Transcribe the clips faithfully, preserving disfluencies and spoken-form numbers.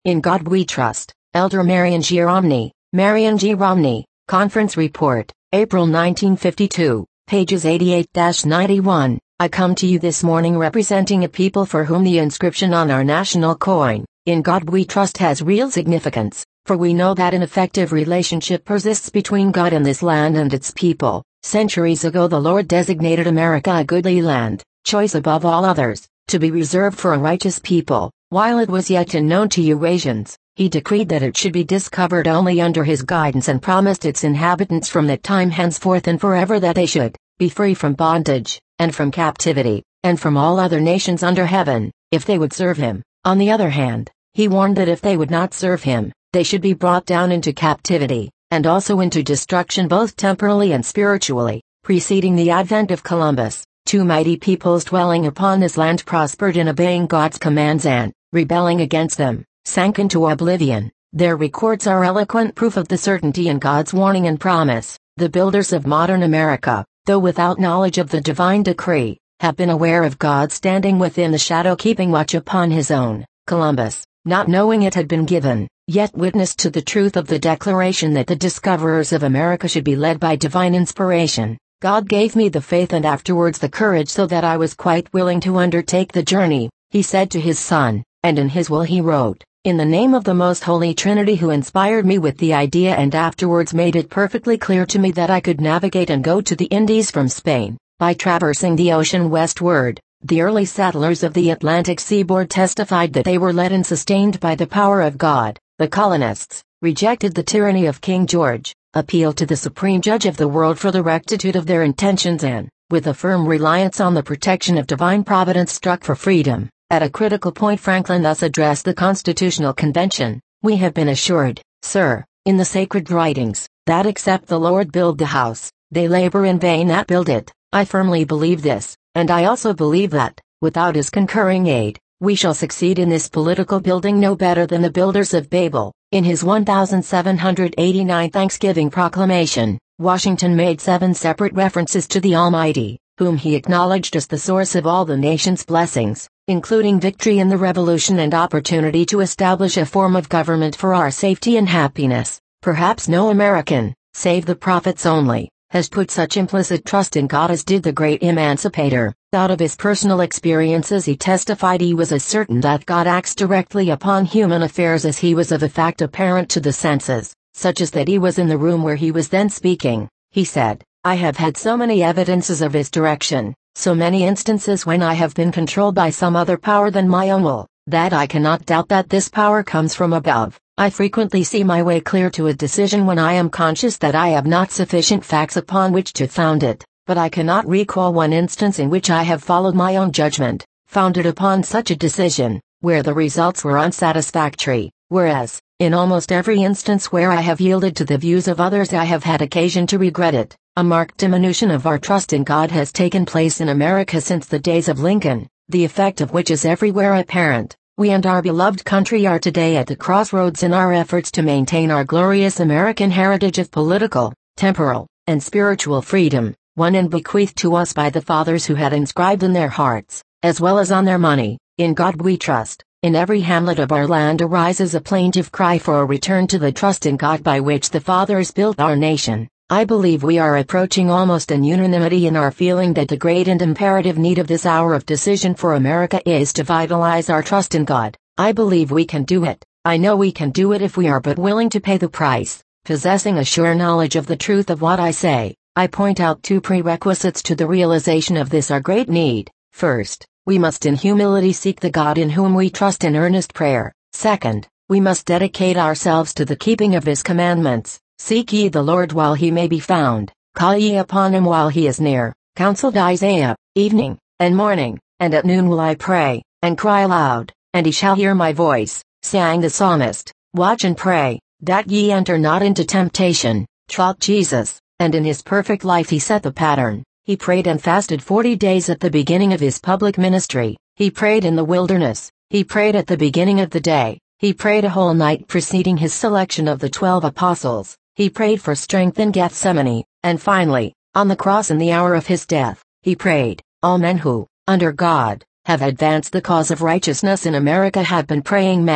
In God We Trust, Elder Marion G. Romney, Marion G. Romney, Conference Report, April nineteen fifty-two, pages eighty-eight to ninety-one. I come to you this morning representing a people for whom the inscription on our national coin, "In God We Trust," has real significance, for we know that an effective relationship persists between God and this land and its people. Centuries ago the Lord designated America a goodly land, choice above all others, to be reserved for a righteous people. While it was yet unknown to Eurasians, he decreed that it should be discovered only under his guidance and promised its inhabitants from that time henceforth and forever that they should be free from bondage, and from captivity, and from all other nations under heaven, if they would serve him. On the other hand, he warned that if they would not serve him, they should be brought down into captivity, and also into destruction both temporally and spiritually. Preceding the advent of Columbus, two mighty peoples dwelling upon this land prospered in obeying God's commands and, rebelling against them, sank into oblivion. Their records are eloquent proof of the certainty in God's warning and promise. The builders of modern America, though without knowledge of the divine decree, have been aware of God standing within the shadow keeping watch upon his own. Columbus, not knowing it had been given, yet witnessed to the truth of the declaration that the discoverers of America should be led by divine inspiration. God gave me the faith and afterwards the courage so that I was quite willing to undertake the journey, he said to his son, and in his will he wrote, "In the name of the most holy Trinity who inspired me with the idea and afterwards made it perfectly clear to me that I could navigate and go to the Indies from Spain, by traversing the ocean westward." The early settlers of the Atlantic seaboard testified that they were led and sustained by the power of God. The colonists rejected the tyranny of King George, appealed to the supreme judge of the world for the rectitude of their intentions and, with a firm reliance on the protection of divine providence, struck for freedom. At a critical point Franklin thus addressed the Constitutional Convention: "We have been assured, sir, in the sacred writings, that except the Lord build the house, they labor in vain that build it. I firmly believe this, and I also believe that, without his concurring aid, we shall succeed in this political building no better than the builders of Babel." In his seventeen eighty-nine Thanksgiving Proclamation, Washington made seven separate references to the Almighty, whom he acknowledged as the source of all the nation's blessings, including victory in the Revolution and opportunity to establish a form of government for our safety and happiness. Perhaps no American, save the prophets only, has put such implicit trust in God as did the great emancipator. Out of his personal experiences he testified he was as certain that God acts directly upon human affairs as he was of a fact apparent to the senses, such as that he was in the room where he was then speaking. He said, "I have had so many evidences of his direction, so many instances when I have been controlled by some other power than my own will, that I cannot doubt that this power comes from above. I frequently see my way clear to a decision when I am conscious that I have not sufficient facts upon which to found it, but I cannot recall one instance in which I have followed my own judgment, founded upon such a decision, where the results were unsatisfactory, whereas, in almost every instance where I have yielded to the views of others I have had occasion to regret it." A marked diminution of our trust in God has taken place in America since the days of Lincoln, the effect of which is everywhere apparent. We and our beloved country are today at the crossroads in our efforts to maintain our glorious American heritage of political, temporal, and spiritual freedom, won and bequeathed to us by the fathers who had inscribed in their hearts, as well as on their money, "In God We Trust." In every hamlet of our land arises a plaintive cry for a return to the trust in God by which the fathers built our nation. I believe we are approaching almost an unanimity in our feeling that the great and imperative need of this hour of decision for America is to vitalize our trust in God. I believe we can do it. I know we can do it if we are but willing to pay the price. Possessing a sure knowledge of the truth of what I say, I point out two prerequisites to the realization of this our great need. First, we must in humility seek the God in whom we trust in earnest prayer. Second, we must dedicate ourselves to the keeping of his commandments. "Seek ye the Lord while he may be found, call ye upon him while he is near," counseled Isaiah. "Evening, and morning, and at noon will I pray, and cry aloud, and he shall hear my voice," sang the psalmist. "Watch and pray, that ye enter not into temptation," taught Jesus, and in his perfect life he set the pattern. He prayed and fasted forty days at the beginning of his public ministry. He prayed in the wilderness. He prayed at the beginning of the day. He prayed a whole night preceding his selection of the twelve apostles. He prayed for strength in Gethsemane, and finally, on the cross in the hour of his death, he prayed. All men who, under God, have advanced the cause of righteousness in America have been praying men.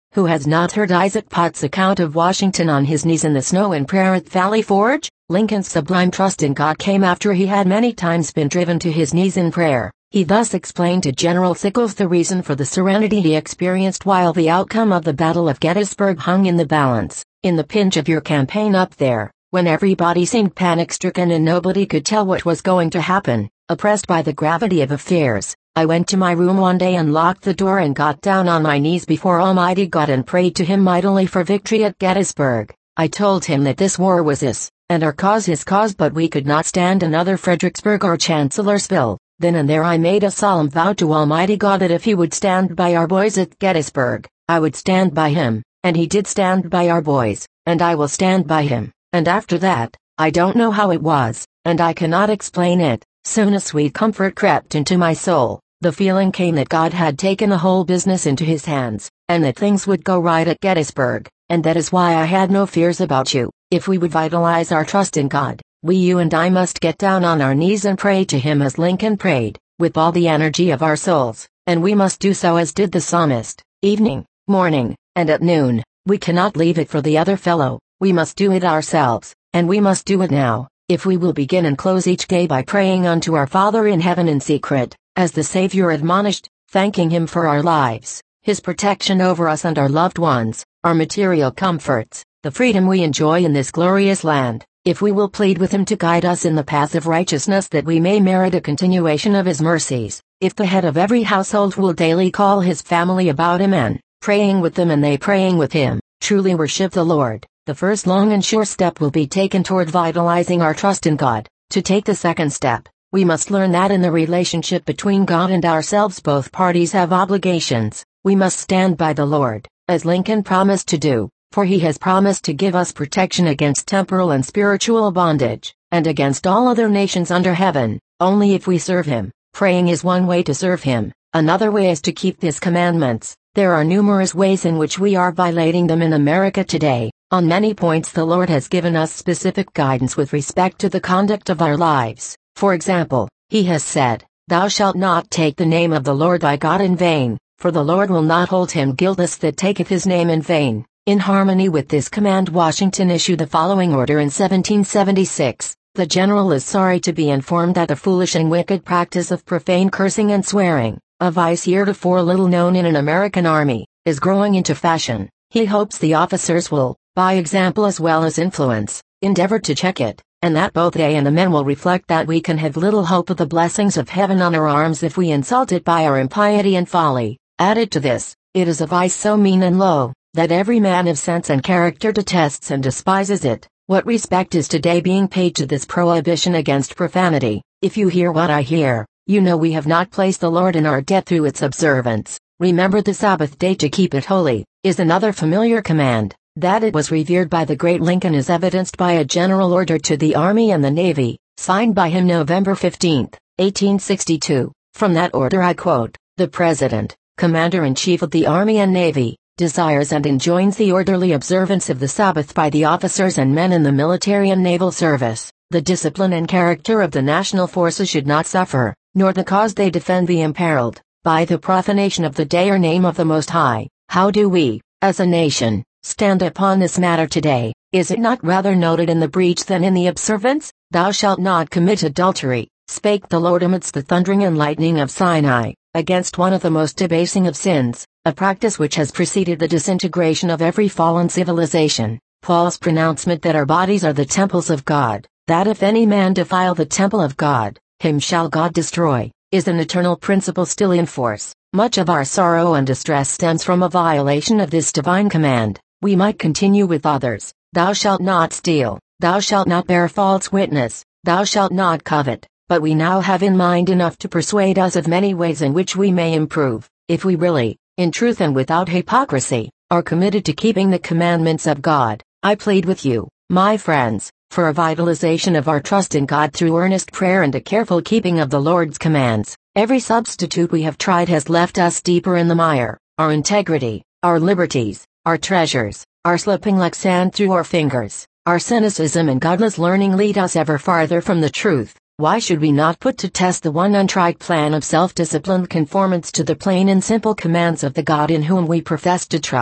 Who has not heard Isaac Potts' account of Washington on his knees in the snow in prayer at Valley Forge? Lincoln's sublime trust in God came after he had many times been driven to his knees in prayer. He thus explained to General Sickles the reason for the serenity he experienced while the outcome of the Battle of Gettysburg hung in the balance. In the pinch of your campaign up there, when everybody seemed panic-stricken and nobody could tell what was going to happen, oppressed by the gravity of affairs, I went to my room one day and locked the door and got down on my knees before Almighty God and prayed to Him mightily for victory at Gettysburg. I told Him that this war was His, and our cause His cause, but we could not stand another Fredericksburg or Chancellorsville. Then and there I made a solemn vow to Almighty God that if He would stand by our boys at Gettysburg, I would stand by Him, and He did stand by our boys, and I will stand by Him. And after that, I don't know how it was, and I cannot explain it, soon a sweet comfort crept into my soul. The feeling came that God had taken the whole business into His hands, and that things would go right at Gettysburg, and that is why I had no fears about you. If we would vitalize our trust in God, we you and I must get down on our knees and pray to Him as Lincoln prayed, with all the energy of our souls, and we must do so as did the psalmist, evening, morning, and at noon. We cannot leave it for the other fellow, we must do it ourselves, and we must do it now, if we will begin and close each day by praying unto our Father in heaven in secret, as the Savior admonished, thanking Him for our lives, His protection over us and our loved ones, our material comforts, the freedom we enjoy in this glorious land. If we will plead with Him to guide us in the path of righteousness that we may merit a continuation of His mercies, if the head of every household will daily call his family about Him and, praying with them and they praying with him, truly worship the Lord, the first long and sure step will be taken toward vitalizing our trust in God. To take the second step, we must learn that in the relationship between God and ourselves both parties have obligations. We must stand by the Lord, as Lincoln promised to do. For He has promised to give us protection against temporal and spiritual bondage, and against all other nations under heaven, only if we serve Him. Praying is one way to serve Him, another way is to keep His commandments. There are numerous ways in which we are violating them in America today. On many points the Lord has given us specific guidance with respect to the conduct of our lives. For example, He has said, "Thou shalt not take the name of the Lord thy God in vain, for the Lord will not hold him guiltless that taketh His name in vain." In harmony with this command, Washington issued the following order in seventeen seventy-six. The general is sorry to be informed that the foolish and wicked practice of profane cursing and swearing, a vice heretofore little known in an American army, is growing into fashion. He hopes the officers will, by example as well as influence, endeavor to check it, and that both they and the men will reflect that we can have little hope of the blessings of heaven on our arms if we insult it by our impiety and folly. Added to this, it is a vice so mean and low, that every man of sense and character detests and despises it. What respect is today being paid to this prohibition against profanity? If you hear what I hear, you know we have not placed the Lord in our debt through its observance. Remember the Sabbath day to keep it holy, is another familiar command. That it was revered by the great Lincoln is evidenced by a general order to the Army and the Navy, signed by him November fifteenth, eighteen sixty-two. From that order I quote, "The President, Commander-in-Chief of the Army and Navy, desires and enjoins the orderly observance of the Sabbath by the officers and men in the military and naval service. The discipline and character of the national forces should not suffer, nor the cause they defend be imperiled, by the profanation of the day or name of the Most High." How do we, as a nation, stand upon this matter today? Is it not rather noted in the breach than in the observance? "Thou shalt not commit adultery, spake the Lord amidst the thundering and lightning of Sinai," against one of the most debasing of sins, a practice which has preceded the disintegration of every fallen civilization. Paul's pronouncement that our bodies are the temples of God, that if any man defile the temple of God, him shall God destroy, is an eternal principle still in force. Much of our sorrow and distress stems from a violation of this divine command. We might continue with others. "Thou shalt not steal, thou shalt not bear false witness, thou shalt not covet," but we now have in mind enough to persuade us of many ways in which we may improve, if we really, in truth and without hypocrisy, are committed to keeping the commandments of God. I plead with you, my friends, for a vitalization of our trust in God through earnest prayer and a careful keeping of the Lord's commands. Every substitute we have tried has left us deeper in the mire. Our integrity, our liberties, our treasures, are slipping like sand through our fingers. Our cynicism and godless learning lead us ever farther from the truth. Why should we not put to test the one untried plan of self-disciplined conformance to the plain and simple commands of the God in whom we profess to trust?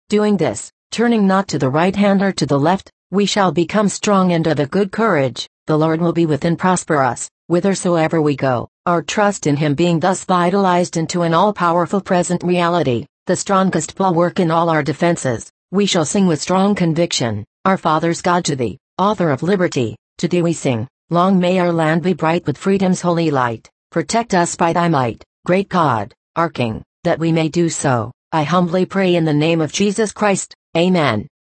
Doing this, turning not to the right hand or to the left, we shall become strong and of a good courage. The Lord will be with and prosper us, whithersoever we go, our trust in Him being thus vitalized into an all-powerful present reality, the strongest bulwark in all our defenses. We shall sing with strong conviction, Our Father's God, to Thee, Author of liberty, to Thee we sing. Long may our land be bright with freedom's holy light. Protect us by Thy might, great God, our King, that we may do so. I humbly pray in the name of Jesus Christ. Amen.